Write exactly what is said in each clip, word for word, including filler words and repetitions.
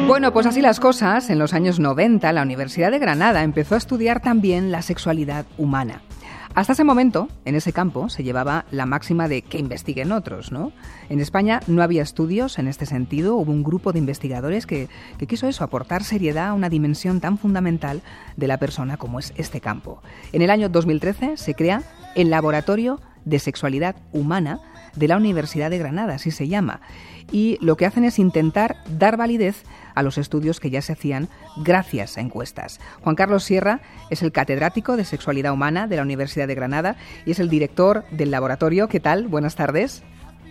Bueno, pues así las cosas, en los años noventa la Universidad de Granada empezó a estudiar también la sexualidad humana. Hasta ese momento, en ese campo, se llevaba la máxima de que investiguen otros, ¿no? En España no había estudios en este sentido, hubo un grupo de investigadores que, que quiso eso, aportar seriedad a una dimensión tan fundamental de la persona como es este campo. En el año dos mil trece se crea el Laboratorio de Sexualidad Humana de la Universidad de Granada, así se llama, y lo que hacen es intentar dar validez a los estudios que ya se hacían gracias a encuestas. Juan Carlos Sierra es el catedrático de Sexualidad Humana de la Universidad de Granada y es el director del laboratorio. ¿Qué tal? Buenas tardes.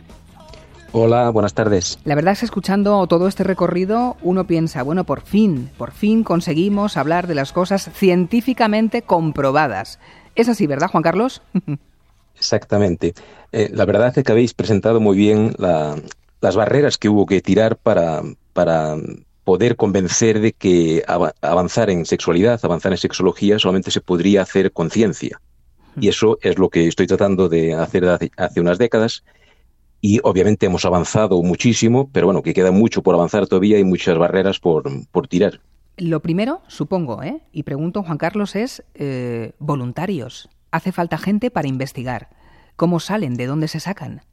Hola, buenas tardes. La verdad es que escuchando todo este recorrido uno piensa, bueno, por fin, por fin conseguimos hablar de las cosas científicamente comprobadas. Es así, ¿verdad, Juan Carlos? Exactamente. Eh, la verdad es que habéis presentado muy bien la, las barreras que hubo que tirar para, para poder convencer de que av- avanzar en sexualidad, avanzar en sexología, solamente se podría hacer con ciencia. Y eso es lo que estoy tratando de hacer hace, hace unas décadas. Y obviamente hemos avanzado muchísimo, pero bueno, que queda mucho por avanzar todavía y muchas barreras por, por tirar. Lo primero, supongo, ¿eh? y pregunto, Juan Carlos, es eh, voluntarios. Hace falta gente para investigar. ¿Cómo salen? ¿De dónde se sacan?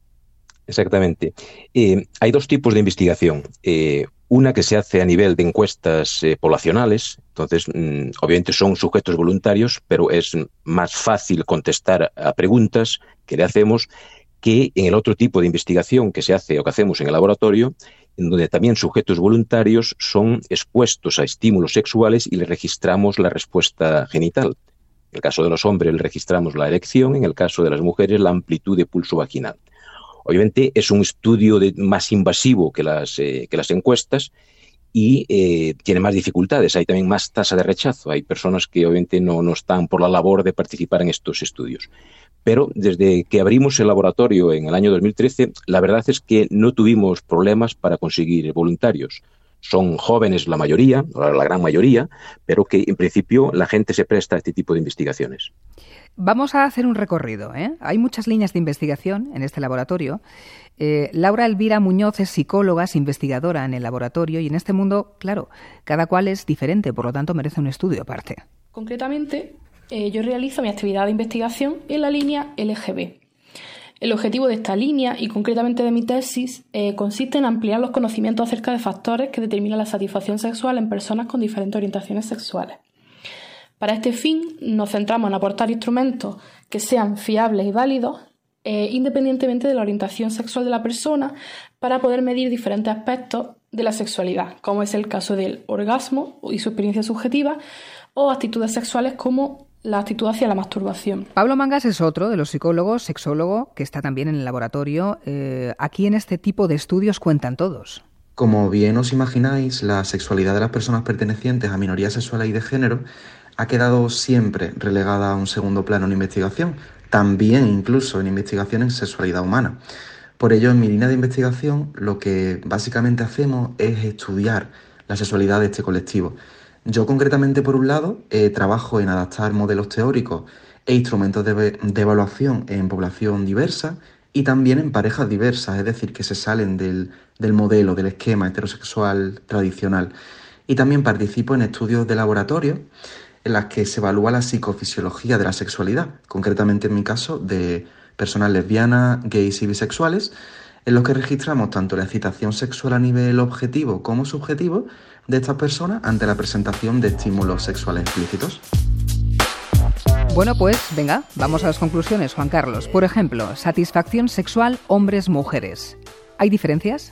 Exactamente. Eh, hay dos tipos de investigación. Eh, una que se hace a nivel de encuestas eh, poblacionales. Entonces, mmm, obviamente son sujetos voluntarios, pero es más fácil contestar a preguntas que le hacemos que en el otro tipo de investigación que se hace o que hacemos en el laboratorio, en donde también sujetos voluntarios son expuestos a estímulos sexuales y les registramos la respuesta genital. En el caso de los hombres le registramos la erección, en el caso de las mujeres la amplitud de pulso vaginal. Obviamente es un estudio de, más invasivo que las, eh, que las encuestas y eh, tiene más dificultades, hay también más tasa de rechazo. Hay personas que obviamente no, no están por la labor de participar en estos estudios. Pero desde que abrimos el laboratorio en el año dos mil trece, la verdad es que no tuvimos problemas para conseguir voluntarios. Son jóvenes la mayoría, la gran mayoría, pero que en principio la gente se presta a este tipo de investigaciones. Vamos a hacer un recorrido, ¿eh? Hay muchas líneas de investigación en este laboratorio. Eh, Laura Elvira Muñoz es psicóloga, es investigadora en el laboratorio y en este mundo, claro, cada cual es diferente, por lo tanto merece un estudio aparte. Concretamente, eh, yo realizo mi actividad de investigación en la línea L G B. El objetivo de esta línea, y concretamente de mi tesis, eh, consiste en ampliar los conocimientos acerca de factores que determinan la satisfacción sexual en personas con diferentes orientaciones sexuales. Para este fin, nos centramos en aportar instrumentos que sean fiables y válidos, eh, independientemente de la orientación sexual de la persona, para poder medir diferentes aspectos de la sexualidad, como es el caso del orgasmo y su experiencia subjetiva, o actitudes sexuales como la actitud hacia la masturbación. Pablo Mangas es otro de los psicólogos, sexólogo, que está también en el laboratorio. Eh, aquí en este tipo de estudios cuentan todos. Como bien os imagináis, la sexualidad de las personas pertenecientes a minorías sexuales y de género ha quedado siempre relegada a un segundo plano en investigación, también incluso en investigación en sexualidad humana. Por ello, en mi línea de investigación, lo que básicamente hacemos es estudiar la sexualidad de este colectivo. Yo concretamente, por un lado, eh, trabajo en adaptar modelos teóricos e instrumentos de, de evaluación en población diversa y también en parejas diversas, es decir, que se salen del, del modelo, del esquema heterosexual tradicional. Y también participo en estudios de laboratorio en las que se evalúa la psicofisiología de la sexualidad, concretamente en mi caso de personas lesbianas, gays y bisexuales, en los que registramos tanto la excitación sexual a nivel objetivo como subjetivo de estas personas ante la presentación de estímulos sexuales explícitos. Bueno, pues venga, vamos a las conclusiones, Juan Carlos. Por ejemplo, satisfacción sexual hombres-mujeres. ¿Hay diferencias?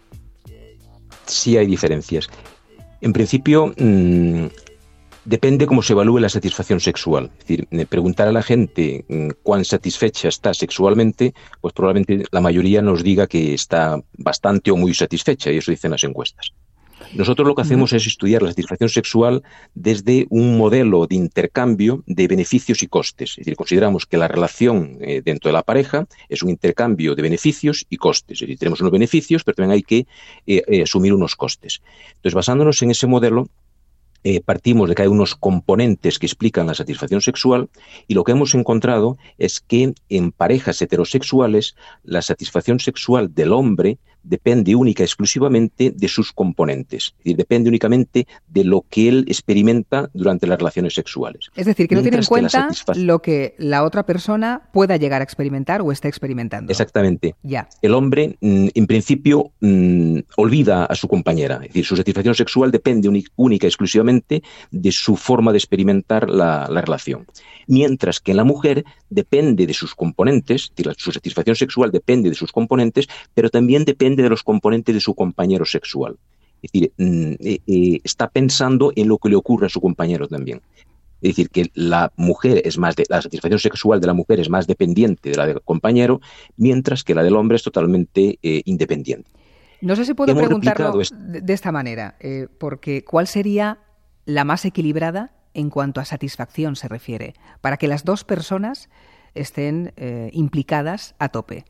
Sí hay diferencias. En principio, mmm, depende cómo se evalúe la satisfacción sexual. Es decir, preguntar a la gente mmm, cuán satisfecha está sexualmente, pues probablemente la mayoría nos diga que está bastante o muy satisfecha, y eso dicen las encuestas. Nosotros lo que hacemos es estudiar la satisfacción sexual desde un modelo de intercambio de beneficios y costes. Es decir, consideramos que la relación eh, dentro de la pareja es un intercambio de beneficios y costes. Es decir, tenemos unos beneficios, pero también hay que eh, eh, asumir unos costes. Entonces, basándonos en ese modelo, eh, partimos de que hay unos componentes que explican la satisfacción sexual, y lo que hemos encontrado es que en parejas heterosexuales la satisfacción sexual del hombre depende única y exclusivamente de sus componentes, es decir, depende únicamente de lo que él experimenta durante las relaciones sexuales. Es decir, que no tiene en cuenta satisfac... lo que la otra persona pueda llegar a experimentar o esté experimentando. Exactamente. Ya. El hombre, en principio, mmm, olvida a su compañera, es decir, su satisfacción sexual depende única y exclusivamente de su forma de experimentar la, la relación. Mientras que en la mujer depende de sus componentes, es decir, su satisfacción sexual depende de sus componentes, pero también depende de los componentes de su compañero sexual. Es decir, eh, eh, está pensando en lo que le ocurre a su compañero también. Es decir, que la mujer es más de, la satisfacción sexual de la mujer es más dependiente de la del compañero, mientras que la del hombre es totalmente eh, independiente. No sé si puedo Hemos preguntarlo est- de esta manera, eh, porque ¿cuál sería la más equilibrada en cuanto a satisfacción se refiere, para que las dos personas estén eh, implicadas a tope?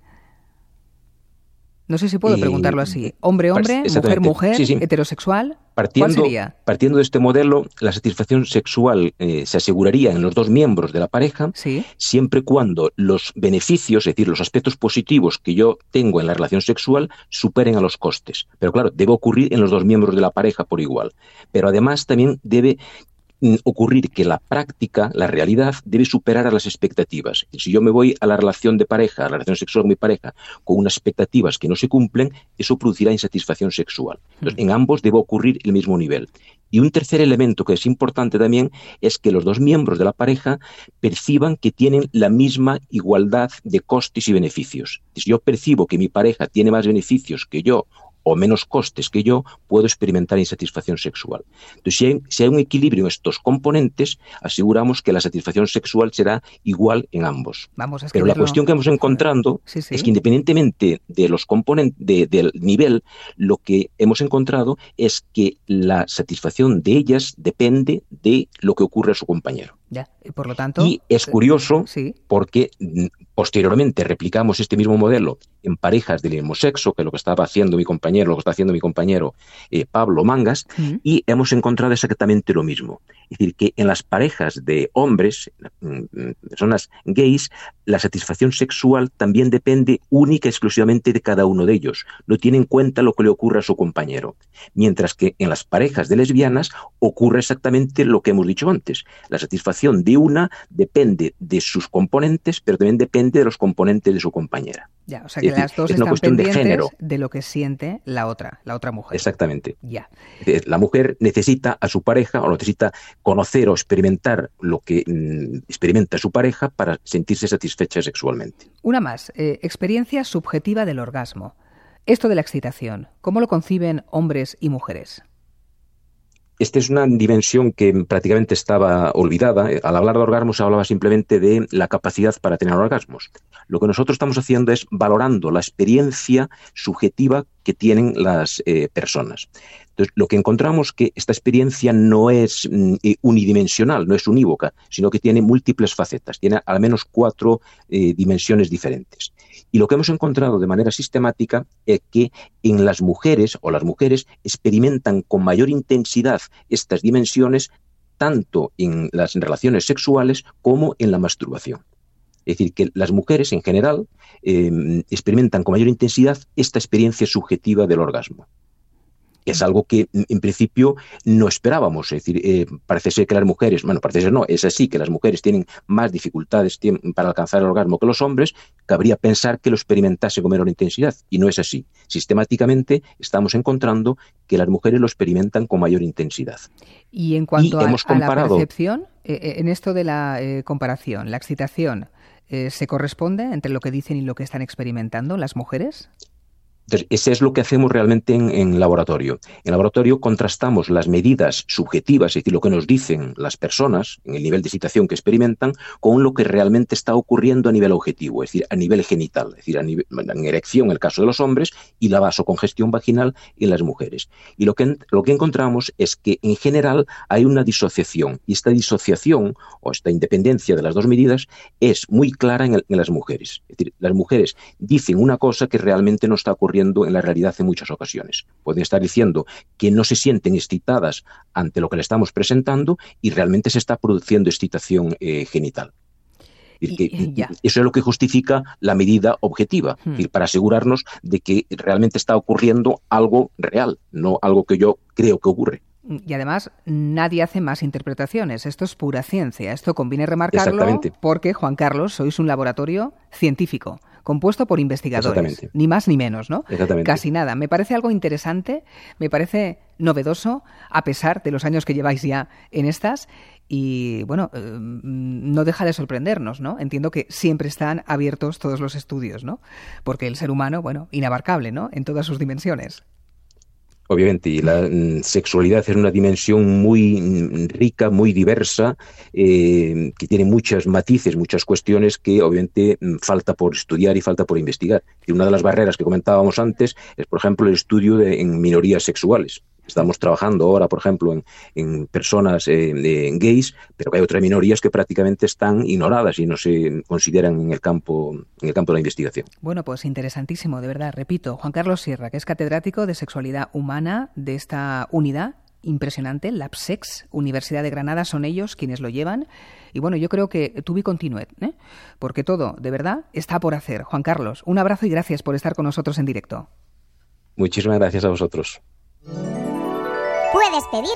No sé si puedo y, preguntarlo así. Hombre-hombre, mujer-mujer, sí, sí. heterosexual. Partiendo, ¿Cuál sería? Partiendo de este modelo, la satisfacción sexual eh, se aseguraría en los dos miembros de la pareja, ¿sí? siempre y cuando los beneficios, es decir, los aspectos positivos que yo tengo en la relación sexual, superen a los costes. Pero claro, debe ocurrir en los dos miembros de la pareja por igual. Pero además también debe ocurrir que la práctica, la realidad, debe superar a las expectativas. Si yo me voy a la relación de pareja, a la relación sexual con mi pareja, con unas expectativas que no se cumplen, eso producirá insatisfacción sexual. Entonces, en ambos debe ocurrir el mismo nivel. Y un tercer elemento que es importante también es que los dos miembros de la pareja perciban que tienen la misma igualdad de costes y beneficios. Si yo percibo que mi pareja tiene más beneficios que yo, o menos costes que yo, puedo experimentar insatisfacción sexual. Entonces, si hay, si hay un equilibrio en estos componentes, aseguramos que la satisfacción sexual será igual en ambos. Vamos a Pero la cuestión que hemos encontrado sí, sí. es que independientemente de los componentes, de, del nivel, lo que hemos encontrado es que la satisfacción de ellas depende de lo que ocurre a su compañero. Ya, y por lo tanto... Y es curioso sí. porque posteriormente replicamos este mismo modelo en parejas del mismo sexo, que es lo que estaba haciendo mi compañero, lo que está haciendo mi compañero eh, Pablo Mangas, uh-huh. y hemos encontrado exactamente lo mismo. Es decir, que en las parejas de hombres, personas gays, la satisfacción sexual también depende única y exclusivamente de cada uno de ellos. No tiene en cuenta lo que le ocurre a su compañero. Mientras que en las parejas de lesbianas ocurre exactamente lo que hemos dicho antes. La satisfacción de una depende de sus componentes, pero también depende de los componentes de su compañera. Ya, o sea que es decir, las dos es una están cuestión pendientes de género. De lo que siente la otra, la otra mujer. Exactamente. Ya. La mujer necesita a su pareja o necesita conocer o experimentar lo que mm, experimenta su pareja para sentirse satisfecha sexualmente. Una más, eh, experiencia subjetiva del orgasmo. Esto de la excitación, ¿cómo lo conciben hombres y mujeres? Esta es una dimensión que prácticamente estaba olvidada. Al hablar de orgasmos se hablaba simplemente de la capacidad para tener orgasmos. Lo que nosotros estamos haciendo es valorando la experiencia subjetiva que tienen las eh, personas. Entonces, lo que encontramos es que esta experiencia no es mm, unidimensional, no es unívoca, sino que tiene múltiples facetas, tiene al menos cuatro eh, dimensiones diferentes. Y lo que hemos encontrado de manera sistemática es que en las mujeres o las mujeres experimentan con mayor intensidad estas dimensiones tanto en las relaciones sexuales como en la masturbación. Es decir, que las mujeres en general eh, experimentan con mayor intensidad esta experiencia subjetiva del orgasmo. Es algo que en principio no esperábamos, es decir, eh, parece ser que las mujeres, bueno, parece ser no, es así, que las mujeres tienen más dificultades para alcanzar el orgasmo que los hombres, cabría pensar que lo experimentase con menor intensidad, y no es así. Sistemáticamente estamos encontrando que las mujeres lo experimentan con mayor intensidad. Y en cuanto y a, hemos a comparado, la percepción, eh, en esto de la eh, comparación, la excitación, eh, ¿se corresponde entre lo que dicen y lo que están experimentando las mujeres? Entonces, ese es lo que hacemos realmente en, en laboratorio. En laboratorio contrastamos las medidas subjetivas, es decir, lo que nos dicen las personas en el nivel de excitación que experimentan, con lo que realmente está ocurriendo a nivel objetivo, es decir, a nivel genital, es decir, a nivel, en erección en el caso de los hombres y la vasocongestión vaginal en las mujeres. Y lo que, lo que encontramos es que en general hay una disociación, y esta disociación o esta independencia de las dos medidas es muy clara en, el, en las mujeres. Es decir, las mujeres dicen una cosa que realmente no está ocurriendo ocurriendo en la realidad en muchas ocasiones. Pueden estar diciendo que no se sienten excitadas ante lo que le estamos presentando y realmente se está produciendo excitación eh, genital. Es decir, que eso es lo que justifica la medida objetiva, hmm. es decir, para asegurarnos de que realmente está ocurriendo algo real, no algo que yo creo que ocurre. Y además, nadie hace más interpretaciones. Esto es pura ciencia. Esto conviene remarcarlo porque, Juan Carlos, sois un laboratorio científico, compuesto por investigadores. Ni más ni menos, ¿no? Casi nada. Me parece algo interesante, me parece novedoso, a pesar de los años que lleváis ya en estas. Y, bueno, eh, no deja de sorprendernos, ¿no? Entiendo que siempre están abiertos todos los estudios, ¿no? Porque el ser humano, bueno, inabarcable, ¿no? En todas sus dimensiones. Obviamente, y la mm, sexualidad es una dimensión muy mm, rica, muy diversa, eh, que tiene muchos matices, muchas cuestiones que obviamente mm, falta por estudiar y falta por investigar. Y una de las barreras que comentábamos antes es, por ejemplo, el estudio de, en minorías sexuales. Estamos trabajando ahora, por ejemplo, en, en personas eh, de, en gays, pero hay otras minorías que prácticamente están ignoradas y no se consideran en el campo, en el campo de la investigación. Bueno, pues interesantísimo, de verdad. Repito, Juan Carlos Sierra, que es catedrático de Sexualidad Humana de esta unidad impresionante, LabSex, Universidad de Granada, son ellos quienes lo llevan. Y bueno, yo creo que to be continued, ¿eh? Porque todo, de verdad, está por hacer. Juan Carlos, un abrazo y gracias por estar con nosotros en directo. Muchísimas gracias a vosotros. Puedes pedir